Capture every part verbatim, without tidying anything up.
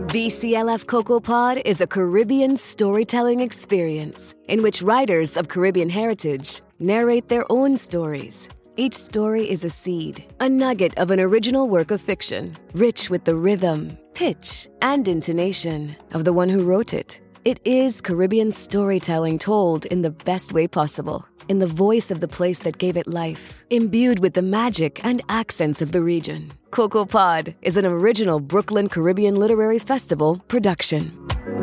B C L F Cocoa Pod is a Caribbean storytelling experience in which writers of Caribbean heritage narrate their own stories. Each story is a seed, a nugget of an original work of fiction, rich with the rhythm, pitch, and intonation of the one who wrote it. It is Caribbean storytelling told in the best way possible, in the voice of the place that gave it life, imbued with the magic and accents of the region. Cocoa Pod is an original Brooklyn Caribbean Literary Festival production.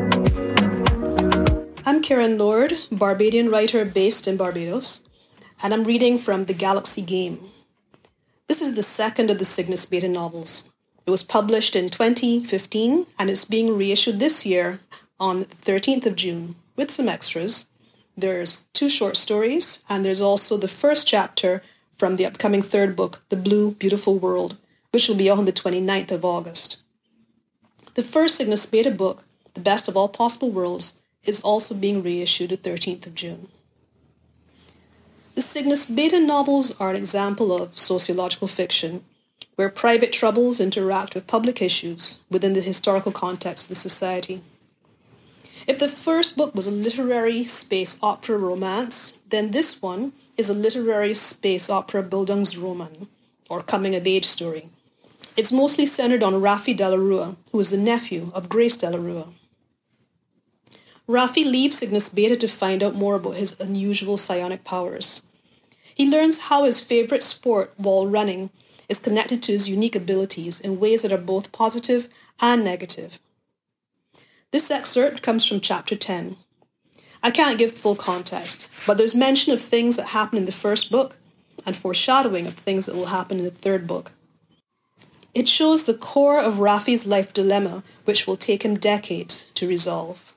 I'm Karen Lord, Barbadian writer based in Barbados, and I'm reading from The Galaxy Game. This is the second of the Cygnus Beta novels. It was published in twenty fifteen, and it's being reissued this year on the thirteenth of June with some extras. There's two short stories, and there's also the first chapter from the upcoming third book, The Blue Beautiful World, which will be out on the twenty-ninth of August. The first Cygnus Beta book, The Best of All Possible Worlds, is also being reissued the thirteenth of June. The Cygnus Beta novels are an example of sociological fiction, where private troubles interact with public issues within the historical context of the society. If the first book was a literary space opera romance, then this one is a literary space opera Bildungsroman, or coming-of-age story. It's mostly centered on Raffi de la Rua, who is the nephew of Grace de la Rua. Raffi leaves Cygnus Beta to find out more about his unusual psionic powers. He learns how his favorite sport, wall running, is connected to his unique abilities in ways that are both positive and negative. This excerpt comes from chapter ten. I can't give full context, but there's mention of things that happen in the first book and foreshadowing of things that will happen in the third book. It shows the core of Raffi's life dilemma, which will take him decades to resolve.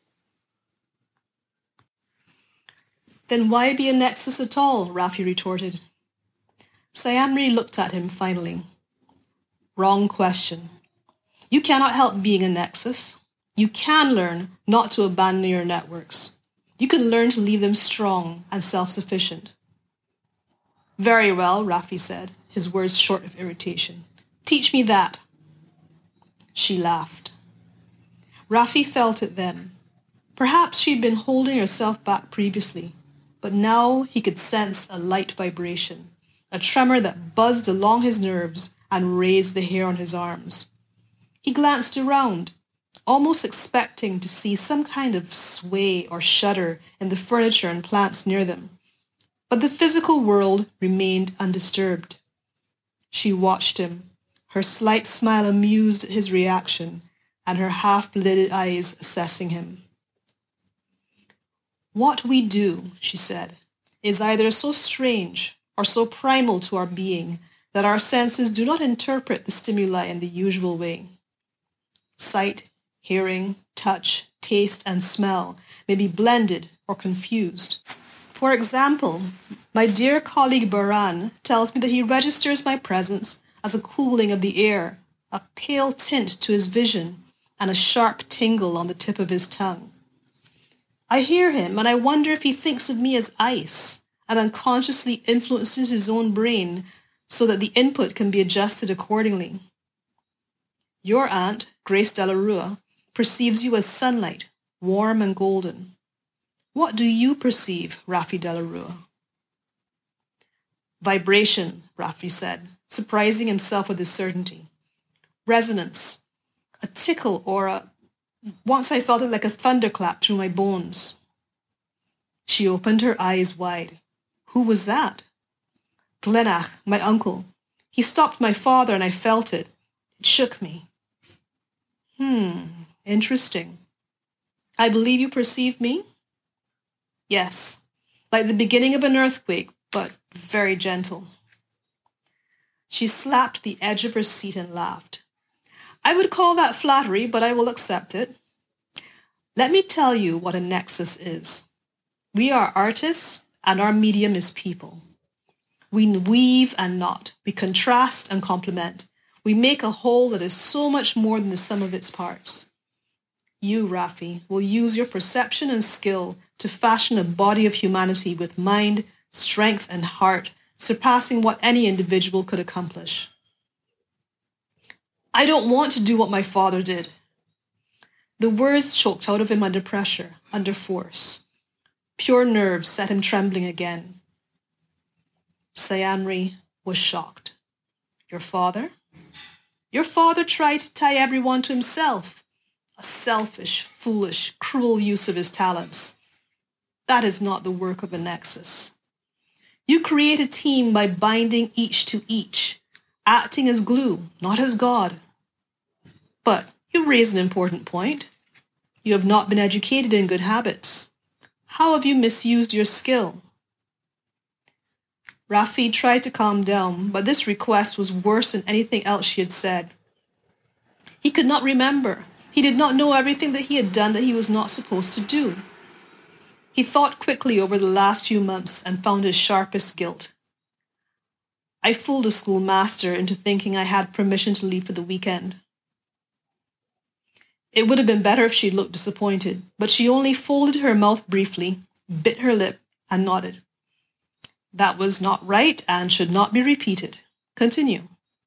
Then why be a Nexus at all? Raffi retorted. Sayamri looked at him finally. Wrong question. You cannot help being a Nexus. You can learn not to abandon your networks. You can learn to leave them strong and self-sufficient. Very well, Raffi said, his words short of irritation. Teach me that. She laughed. Raffi felt it then. Perhaps she'd been holding herself back previously, but now he could sense a light vibration, a tremor that buzzed along his nerves and raised the hair on his arms. He glanced around, almost expecting to see some kind of sway or shudder in the furniture and plants near them. But the physical world remained undisturbed. She watched him, her slight smile amused at his reaction, and her half-lidded eyes assessing him. What we do, she said, is either so strange or so primal to our being that our senses do not interpret the stimuli in the usual way. Sight, hearing, touch, taste, and smell may be blended or confused. For example, my dear colleague Baran tells me that he registers my presence as a cooling of the air, a pale tint to his vision, and a sharp tingle on the tip of his tongue. I hear him, and I wonder if he thinks of me as ice and unconsciously influences his own brain so that the input can be adjusted accordingly. Your aunt, Grace de la Rua, perceives you as sunlight, warm and golden. What do you perceive, Raffi de la Rua? Vibration, Raffi said, surprising himself with his certainty. Resonance, a tickle or a... Once I felt it like a thunderclap through my bones. She opened her eyes wide. Who was that? Glenach, my uncle. He stopped my father and I felt it. It shook me. Hmm, interesting. I believe you perceive me? Yes, like the beginning of an earthquake, but very gentle. She slapped the edge of her seat and laughed. I would call that flattery, but I will accept it. Let me tell you what a nexus is. We are artists, and our medium is people. We weave and knot. We contrast and complement. We make a whole that is so much more than the sum of its parts. You, Raffi, will use your perception and skill to fashion a body of humanity with mind, strength, and heart, surpassing what any individual could accomplish. I don't want to do what my father did. The words choked out of him under pressure, under force. Pure nerves set him trembling again. Sayanri was shocked. Your father? Your father tried to tie everyone to himself. A selfish, foolish, cruel use of his talents. That is not the work of a nexus. You create a team by binding each to each, acting as glue, not as God. But you raise an important point. You have not been educated in good habits. How have you misused your skill? Rafi tried to calm down, but this request was worse than anything else she had said. He could not remember. He did not know everything that he had done that he was not supposed to do. He thought quickly over the last few months and found his sharpest guilt. I fooled a schoolmaster into thinking I had permission to leave for the weekend. It would have been better if she looked disappointed, but she only folded her mouth briefly, bit her lip, and nodded. That was not right and should not be repeated. Continue.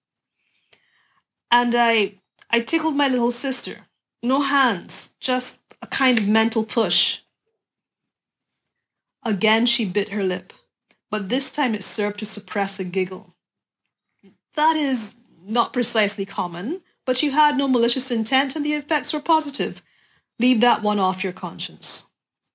And I, I tickled my little sister. No hands, just a kind of mental push. Again she bit her lip, but this time it served to suppress a giggle. That is not precisely common, but you had no malicious intent and the effects were positive. Leave that one off your conscience.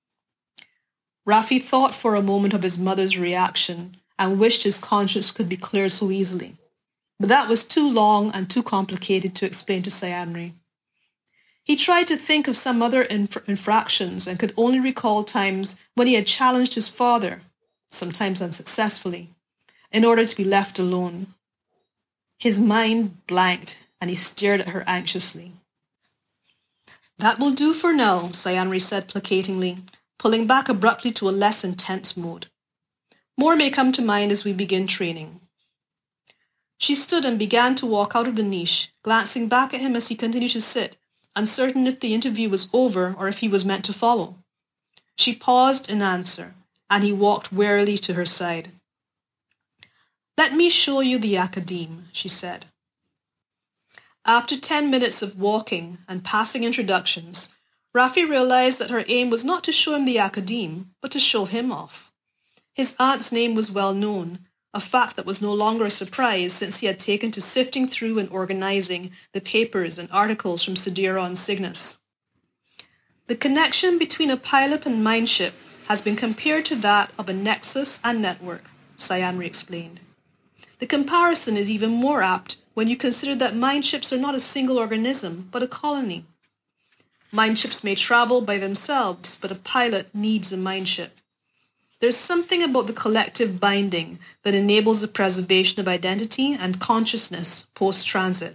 Rafi thought for a moment of his mother's reaction and wished his conscience could be cleared so easily. But that was too long and too complicated to explain to Sayanri. He tried to think of some other inf- infractions and could only recall times when he had challenged his father, sometimes unsuccessfully, in order to be left alone. His mind blanked and he stared at her anxiously. That will do for now, Sayanri said placatingly, pulling back abruptly to a less intense mode. More may come to mind as we begin training. She stood and began to walk out of the niche, glancing back at him as he continued to sit, uncertain if the interview was over or if he was meant to follow. She paused in answer, and he walked warily to her side. Let me show you the academe, she said. After ten minutes of walking and passing introductions, Rafi realized that her aim was not to show him the academe, but to show him off. His aunt's name was well known, a fact that was no longer a surprise since he had taken to sifting through and organizing the papers and articles from Sidera and Cygnus. The connection between a pilot and mineship has been compared to that of a nexus and network, Sayanri explained. The comparison is even more apt when you consider that mineships are not a single organism, but a colony. Mineships may travel by themselves, but a pilot needs a mineship. There's something about the collective binding that enables the preservation of identity and consciousness post-transit.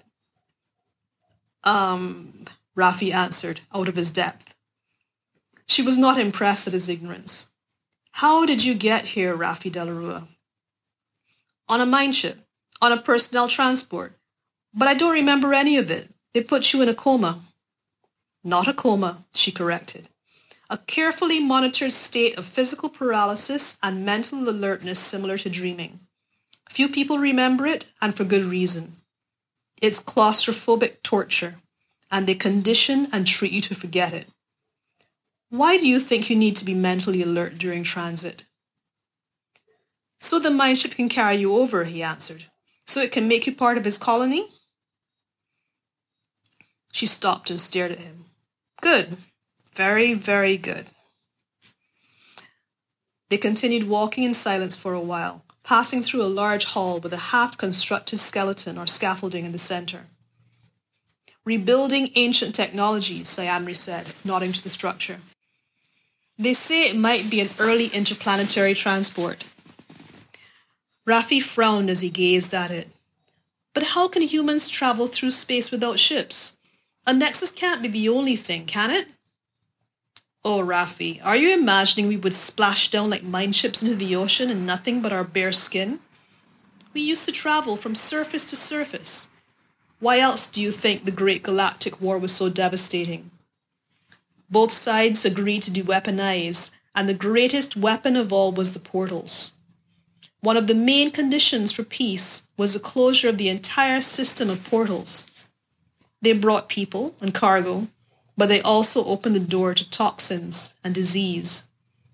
Um, Rafi answered, out of his depth. She was not impressed at his ignorance. How did you get here, Rafi Delarua? On a mineship, on a personnel transport. But I don't remember any of it. They put you in a coma. Not a coma, she corrected. A carefully monitored state of physical paralysis and mental alertness similar to dreaming. Few people remember it, and for good reason. It's claustrophobic torture, and they condition and treat you to forget it. Why do you think you need to be mentally alert during transit? So the mindship can carry you over, he answered. So it can make you part of his colony? She stopped and stared at him. Good. Very, very good. They continued walking in silence for a while, passing through a large hall with a half-constructed skeleton or scaffolding in the center. Rebuilding ancient technologies, Sayanri said, nodding to the structure. They say it might be an early interplanetary transport. Rafi frowned as he gazed at it. But how can humans travel through space without ships? A nexus can't be the only thing, can it? Oh, Rafi, are you imagining we would splash down like mineships into the ocean in nothing but our bare skin? We used to travel from surface to surface. Why else do you think the Great Galactic War was so devastating? Both sides agreed to de-weaponize, and the greatest weapon of all was the portals. One of the main conditions for peace was the closure of the entire system of portals. They brought people and cargo, but they also open the door to toxins and disease.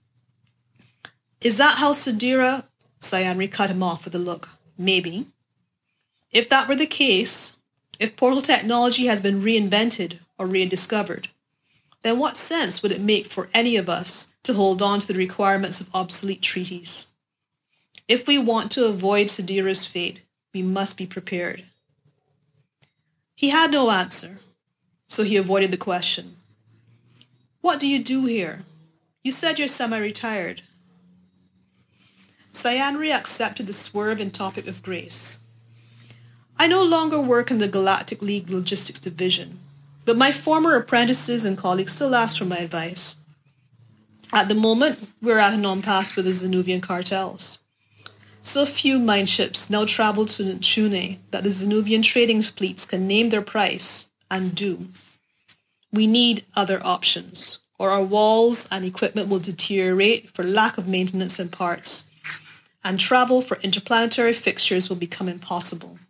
Is that how Sidira? Sayanri cut him off with a look. Maybe. If that were the case, if portal technology has been reinvented or rediscovered, then what sense would it make for any of us to hold on to the requirements of obsolete treaties? If we want to avoid Sidira's fate, we must be prepared. He had no answer, so he avoided the question. What do you do here? You said you're semi-retired. Sayanri accepted the swerve in topic of grace. I no longer work in the Galactic League Logistics Division, but my former apprentices and colleagues still ask for my advice. At the moment, we're at an impasse with the Zenuvian cartels. So few mine ships now travel to Nchune that the Zenuvian trading fleets can name their price, and do. We need other options, or our walls and equipment will deteriorate for lack of maintenance and parts, and travel for interplanetary fixtures will become impossible.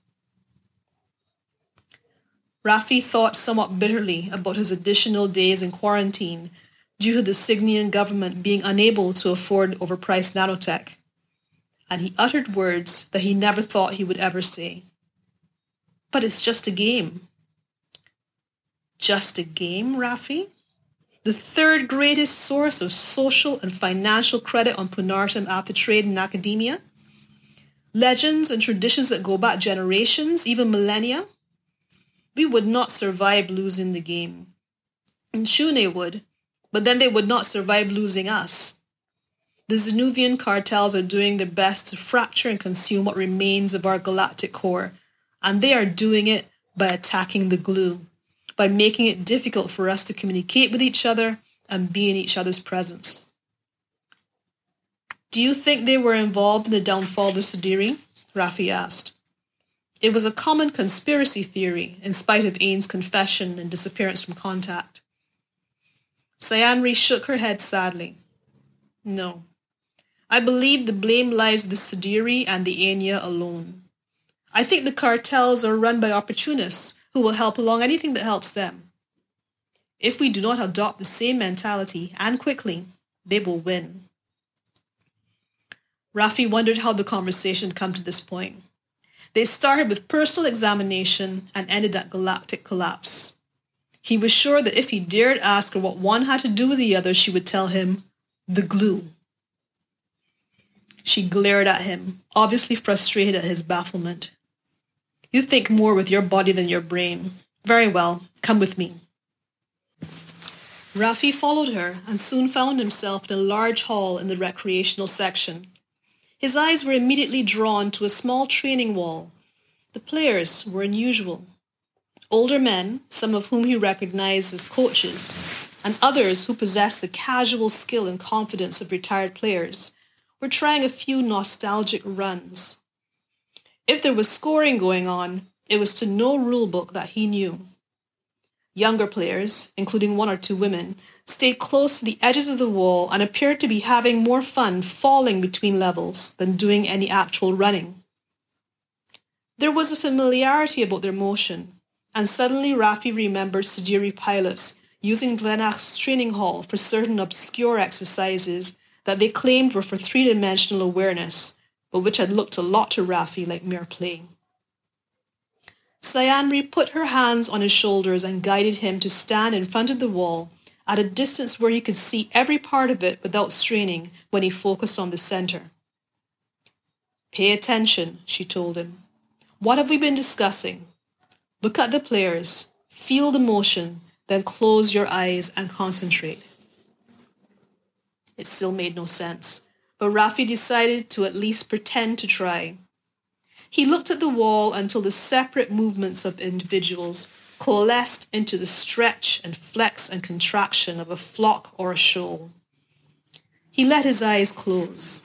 Raffi thought somewhat bitterly about his additional days in quarantine due to the Cygnian government being unable to afford overpriced nanotech, and he uttered words that he never thought he would ever say. But it's just a game. Just a game, Raffi? The third greatest source of social and financial credit on Punartem after trade and academia? Legends and traditions that go back generations, even millennia? We would not survive losing the game. Nchune would, but then they would not survive losing us. The Zenuvian cartels are doing their best to fracture and consume what remains of our galactic core, and they are doing it by attacking the glue, by making it difficult for us to communicate with each other and be in each other's presence. Do you think they were involved in the downfall of the Sidiri? Raffi asked. It was a common conspiracy theory, in spite of Ain's confession and disappearance from contact. Sayanri shook her head sadly. No. I believe the blame lies with the Sidiri and the Anya alone. I think the cartels are run by opportunists who will help along anything that helps them. If we do not adopt the same mentality, and quickly, they will win. Raffi wondered how the conversation had come to this point. They started with personal examination and ended at galactic collapse. He was sure that if he dared ask her what one had to do with the other, she would tell him, the glue. She glared at him, obviously frustrated at his bafflement. You think more with your body than your brain. Very well, come with me. Raffi followed her and soon found himself in a large hall in the recreational section. His eyes were immediately drawn to a small training wall. The players were unusual. Older men, some of whom he recognized as coaches, and others who possessed the casual skill and confidence of retired players, were trying a few nostalgic runs. If there was scoring going on, it was to no rulebook that he knew. Younger players, including one or two women, stayed close to the edges of the wall and appeared to be having more fun falling between levels than doing any actual running. There was a familiarity about their motion, and suddenly Raffi remembered Sidiri pilots using Glenach's training hall for certain obscure exercises that they claimed were for three-dimensional awareness, but which had looked a lot to Raffi like mere play. Sayanri put her hands on his shoulders and guided him to stand in front of the wall at a distance where he could see every part of it without straining when he focused on the center. Pay attention, she told him. What have we been discussing? Look at the players, feel the motion, then close your eyes and concentrate. It still made no sense, but Raffi decided to at least pretend to try. He looked at the wall until the separate movements of individuals coalesced into the stretch and flex and contraction of a flock or a shoal. He let his eyes close.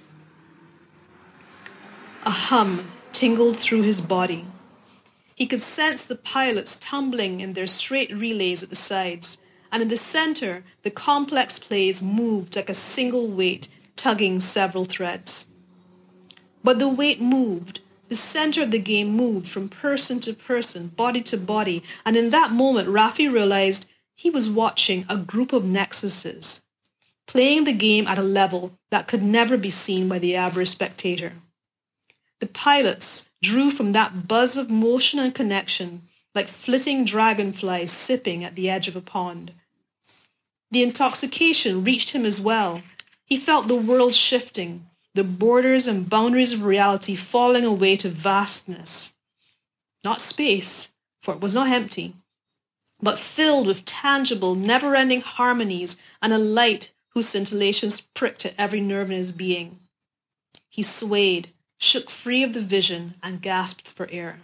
A hum tingled through his body. He could sense the pilots tumbling in their straight relays at the sides, and in the center, the complex plays moved like a single weight, tugging several threads. But the weight moved. The center of the game moved from person to person, body to body, and in that moment Raffi realized he was watching a group of nexuses, playing the game at a level that could never be seen by the average spectator. The pilots drew from that buzz of motion and connection like flitting dragonflies sipping at the edge of a pond. The intoxication reached him as well. He felt the world shifting, the borders and boundaries of reality falling away to vastness. Not space, for it was not empty, but filled with tangible, never-ending harmonies and a light whose scintillations pricked at every nerve in his being. He swayed, shook free of the vision, and gasped for air.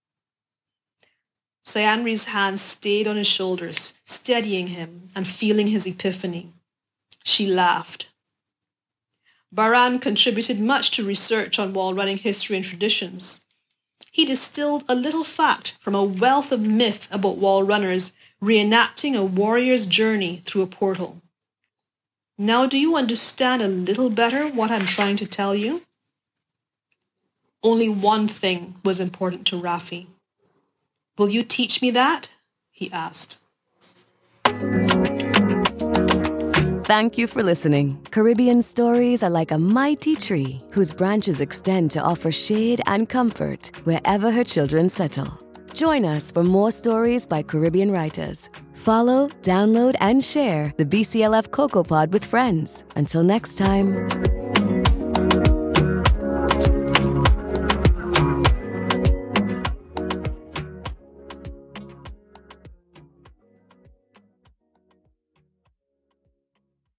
Sayanri's hands stayed on his shoulders, steadying him and feeling his epiphany. She laughed. Baran contributed much to research on wall-running history and traditions. He distilled a little fact from a wealth of myth about wall runners reenacting a warrior's journey through a portal. Now do you understand a little better what I'm trying to tell you? Only one thing was important to Raffi. Will you teach me that? He asked. Thank you for listening. Caribbean stories are like a mighty tree whose branches extend to offer shade and comfort wherever her children settle. Join us for more stories by Caribbean writers. Follow, download, and share the B C L F Cocoa Pod with friends. Until next time.